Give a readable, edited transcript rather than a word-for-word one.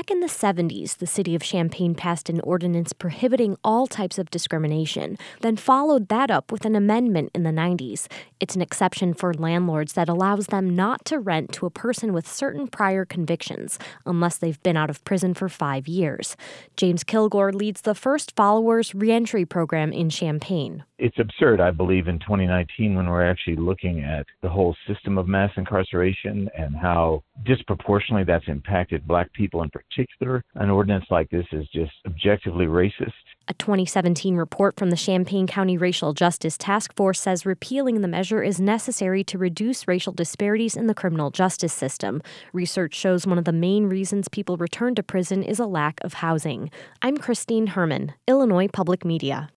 Back in the 70s, the city of Champaign passed an ordinance prohibiting all types of discrimination, then followed that up with an amendment in the 90s. It's an exception for landlords that allows them not to rent to a person with certain prior convictions, unless they've been out of prison for 5 years. James Kilgore leads the First Followers reentry program in Champaign. It's absurd, I believe, in 2019 when we're actually looking at the whole system of mass incarceration and how disproportionately that's impacted Black people in particular. An ordinance like this is just objectively racist. A 2017 report from the Champaign County Racial Justice Task Force says repealing the measure is necessary to reduce racial disparities in the criminal justice system. Research shows one of the main reasons people return to prison is a lack of housing. I'm Christine Herman, Illinois Public Media.